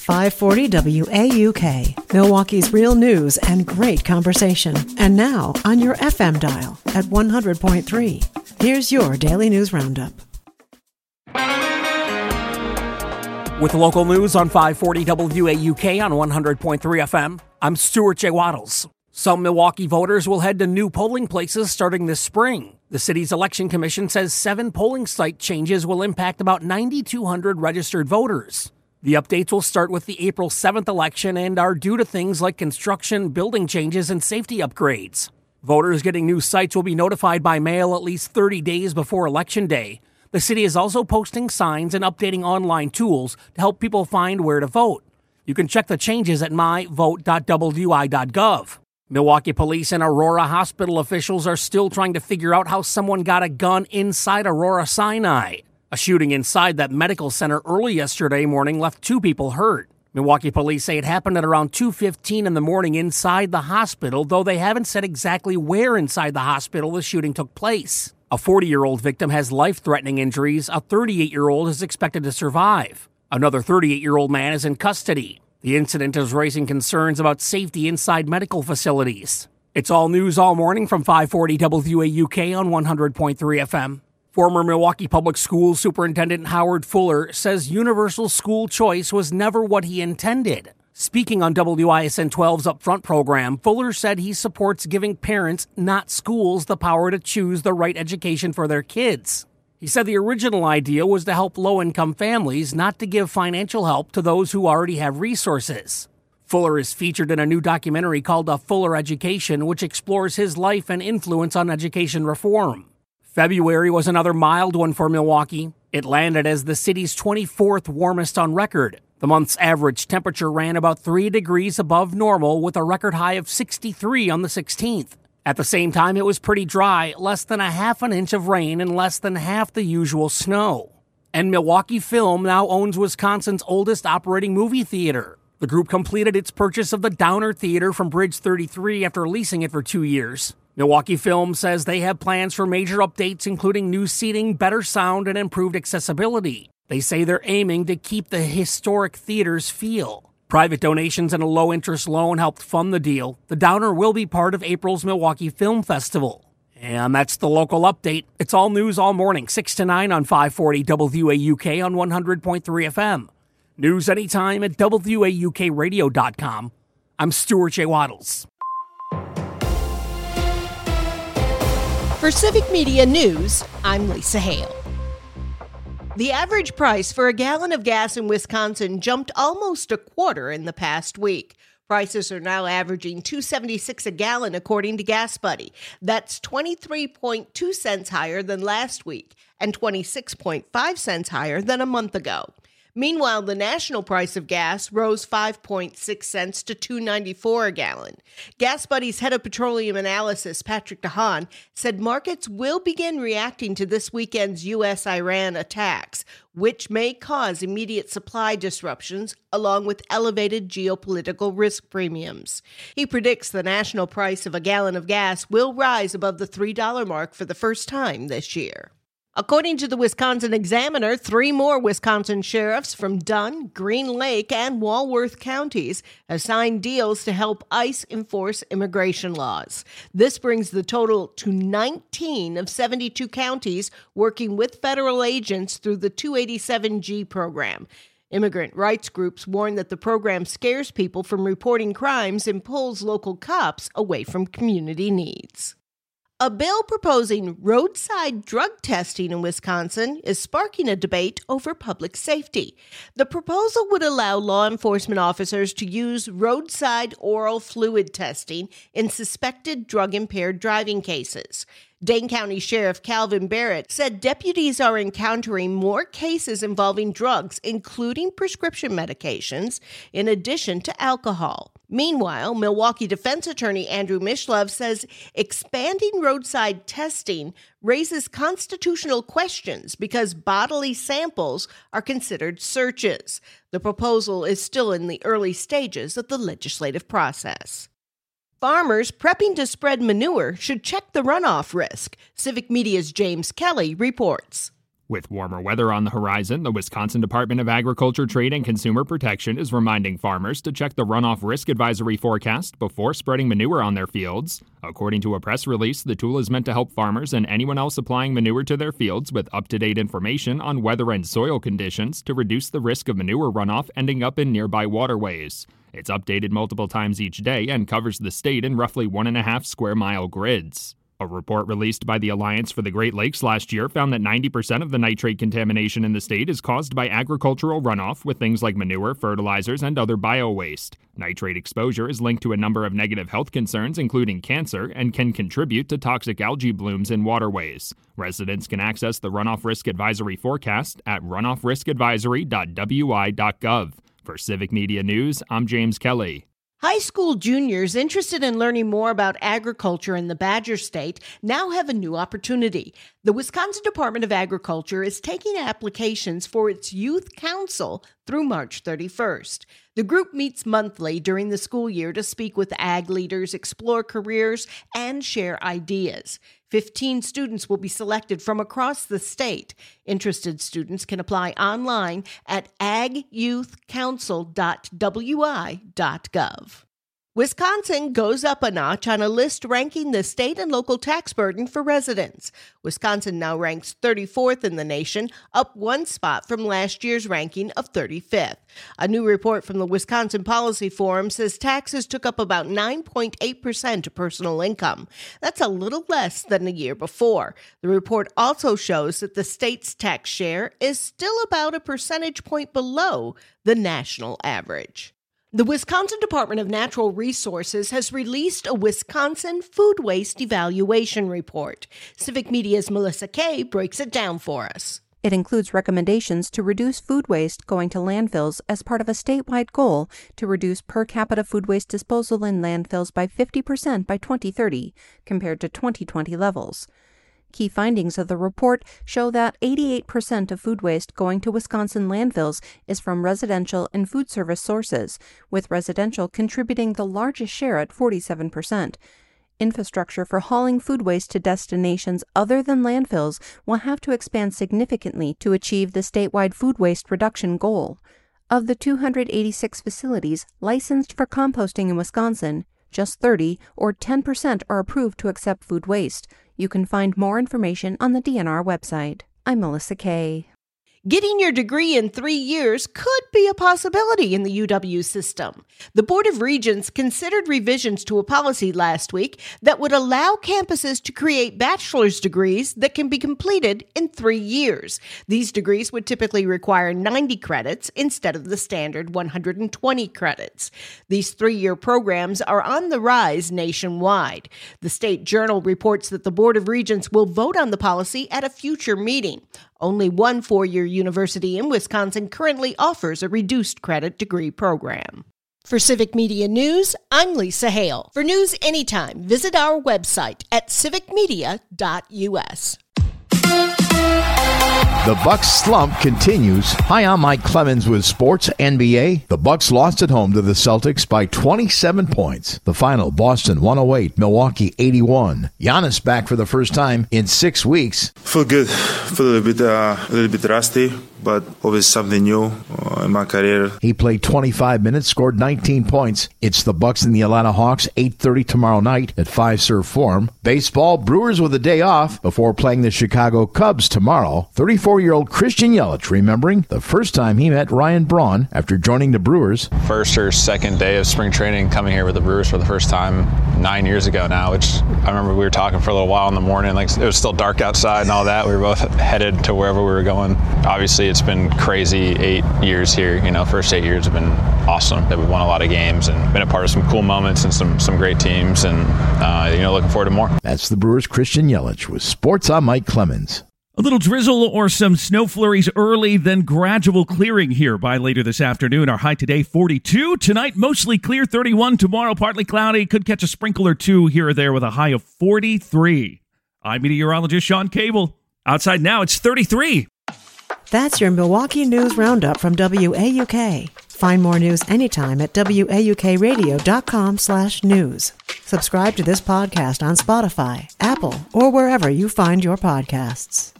540 WAUK, Milwaukee's real news and great conversation. And now on your FM dial at 100.3. Here's your Daily News Roundup. With local news on 540 WAUK on 100.3 FM, I'm Stuart J. Waddles. Some Milwaukee voters will head to new polling places starting this spring. The city's election commission says 7 polling site changes will impact about 9,200 registered voters. The updates will start with the April 7th election and are due to things like construction, building changes, and safety upgrades. Voters getting new sites will be notified by mail at least 30 days before Election Day. The city is also posting signs and updating online tools to help people find where to vote. You can check the changes at myvote.wi.gov. Milwaukee Police and Aurora Hospital officials are still trying to figure out how someone got a gun inside Aurora Sinai. A shooting inside that medical center early yesterday morning left 2 people hurt. Milwaukee police say it happened at around 2:15 in the morning inside the hospital, though they haven't said exactly where inside the hospital the shooting took place. A 40-year-old victim has life-threatening injuries. A 38-year-old is expected to survive. Another 38-year-old man is in custody. The incident is raising concerns about safety inside medical facilities. It's all news all morning from 540 WAUK on 100.3 FM. Former Milwaukee Public Schools Superintendent Howard Fuller says universal school choice was never what he intended. Speaking on WISN 12's Upfront program, Fuller said he supports giving parents, not schools, the power to choose the right education for their kids. He said the original idea was to help low-income families, not to give financial help to those who already have resources. Fuller is featured in a new documentary called A Fuller Education, which explores his life and influence on education reform. February was another mild one for Milwaukee. It landed as the city's 24th warmest on record. The month's average temperature ran about 3 degrees above normal, with a record high of 63 on the 16th. At the same time, it was pretty dry, less than a half an inch of rain and less than half the usual snow. And Milwaukee Film now owns Wisconsin's oldest operating movie theater. The group completed its purchase of the Downer Theater from Bridge 33 after leasing it for 2 years. Milwaukee Film says they have plans for major updates, including new seating, better sound, and improved accessibility. They say they're aiming to keep the historic theater's feel. Private donations and a low-interest loan helped fund the deal. The Downer will be part of April's Milwaukee Film Festival. And that's the local update. It's all news all morning, 6 to 9 on 540 WAUK on 100.3 FM. News anytime at WAUKradio.com. I'm Stuart J. Waddles. For Civic Media News, I'm Lisa Hale. The average price for a gallon of gas in Wisconsin jumped almost a quarter in the past week. Prices are now averaging $2.76 a gallon, according to Gas Buddy. That's 23.2 cents higher than last week and 26.5 cents higher than a month ago. Meanwhile, the national price of gas rose 5.6 cents to $2.94 a gallon. Gas Buddy's head of petroleum analysis, Patrick DeHaan, said markets will begin reacting to this weekend's U.S.-Iran attacks, which may cause immediate supply disruptions along with elevated geopolitical risk premiums. He predicts the national price of a gallon of gas will rise above the $3 mark for the first time this year. According to the Wisconsin Examiner, 3 more Wisconsin sheriffs from Dunn, Green Lake, and Walworth counties have signed deals to help ICE enforce immigration laws. This brings the total to 19 of 72 counties working with federal agents through the 287G program. Immigrant rights groups warn that the program scares people from reporting crimes and pulls local cops away from community needs. A bill proposing roadside drug testing in Wisconsin is sparking a debate over public safety. The proposal would allow law enforcement officers to use roadside oral fluid testing in suspected drug-impaired driving cases. Dane County Sheriff Calvin Barrett said deputies are encountering more cases involving drugs, including prescription medications, in addition to alcohol. Meanwhile, Milwaukee defense attorney Andrew Mishlove says expanding roadside testing raises constitutional questions because bodily samples are considered searches. The proposal is still in the early stages of the legislative process. Farmers prepping to spread manure should check the runoff risk. Civic Media's James Kelly reports. With warmer weather on the horizon, the Wisconsin Department of Agriculture, Trade, and Consumer Protection is reminding farmers to check the runoff risk advisory forecast before spreading manure on their fields. According to a press release, the tool is meant to help farmers and anyone else applying manure to their fields with up-to-date information on weather and soil conditions to reduce the risk of manure runoff ending up in nearby waterways. It's updated multiple times each day and covers the state in roughly 1.5 square mile grids. A report released by the Alliance for the Great Lakes last year found that 90% of the nitrate contamination in the state is caused by agricultural runoff with things like manure, fertilizers, and other bio-waste. Nitrate exposure is linked to a number of negative health concerns, including cancer, and can contribute to toxic algae blooms in waterways. Residents can access the Runoff Risk Advisory forecast at runoffriskadvisory.wi.gov. For Civic Media News, I'm James Kelly. High school juniors interested in learning more about agriculture in the Badger State now have a new opportunity. The Wisconsin Department of Agriculture is taking applications for its Youth Council through March 31st. The group meets monthly during the school year to speak with ag leaders, explore careers, and share ideas. 15 students will be selected from across the state. Interested students can apply online at agyouthcouncil.wi.gov. Wisconsin goes up a notch on a list ranking the state and local tax burden for residents. Wisconsin now ranks 34th in the nation, up one spot from last year's ranking of 35th. A new report from the Wisconsin Policy Forum says taxes took up about 9.8% of personal income. That's a little less than the year before. The report also shows that the state's tax share is still about a percentage point below the national average. The Wisconsin Department of Natural Resources has released a Wisconsin food waste evaluation report. Civic Media's Melissa Kay breaks it down for us. It includes recommendations to reduce food waste going to landfills as part of a statewide goal to reduce per capita food waste disposal in landfills by 50% by 2030, compared to 2020 levels. Key findings of the report show that 88% of food waste going to Wisconsin landfills is from residential and food service sources, with residential contributing the largest share at 47%. Infrastructure for hauling food waste to destinations other than landfills will have to expand significantly to achieve the statewide food waste reduction goal. Of the 286 facilities licensed for composting in Wisconsin, just 30, or 10%, are approved to accept food waste. You can find more information on the DNR website. I'm Melissa Kay. Getting your degree in 3 years could be a possibility in the UW system. The Board of Regents considered revisions to a policy last week that would allow campuses to create bachelor's degrees that can be completed in 3 years. These degrees would typically require 90 credits instead of the standard 120 credits. These 3-year programs are on the rise nationwide. The State Journal reports that the Board of Regents will vote on the policy at a future meeting. Only one 4-year university in Wisconsin currently offers a reduced credit degree program. For Civic Media News, I'm Lisa Hale. For news anytime, visit our website at civicmedia.us. The Bucks slump continues. Hi, I'm Mike Clemens with Sports NBA. The Bucks lost at home to the Celtics by 27 points. The final, Boston 108, Milwaukee 81. Giannis back for the first time in 6 weeks. Feel good. Feel a little bit rusty, but always something new in my career. He played 25 minutes, scored 19 points. It's the Bucks and the Atlanta Hawks, 8:30 tomorrow night at Fiserv Forum. Baseball, Brewers with a day off before playing the Chicago Cubs tomorrow. 34-year-old Christian Yelich remembering the first time he met Ryan Braun after joining the Brewers. First or second day of spring training, coming here with the Brewers for the first time 9 years ago now, which I remember we were talking for a little while in the morning. Like, it was still dark outside and all that. We were both headed to wherever we were going. Obviously, it's been crazy 8 years here. First 8 years have been awesome. That we've won a lot of games and been a part of some cool moments and some great teams, and looking forward to more. That's the Brewers' Christian Yelich with Sports. I'm Mike Clemens. A little drizzle or some snow flurries early, then gradual clearing here by later this afternoon. Our high today, 42. Tonight, mostly clear, 31. Tomorrow, partly cloudy. Could catch a sprinkle or two here or there with a high of 43. I'm meteorologist Sean Cable. Outside now, it's 33. That's your Milwaukee News Roundup from WAUK. Find more news anytime at WAUKradio.com/news. Subscribe to this podcast on Spotify, Apple, or wherever you find your podcasts.